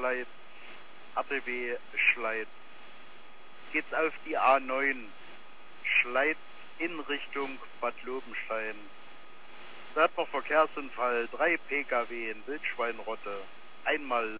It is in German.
Schleit, RTW Schleit. Geht's auf die A9, Schleit in Richtung Bad Lobenstein. Da hat noch Verkehrsunfall, 3 Pkw in Wildschweinrotte, einmal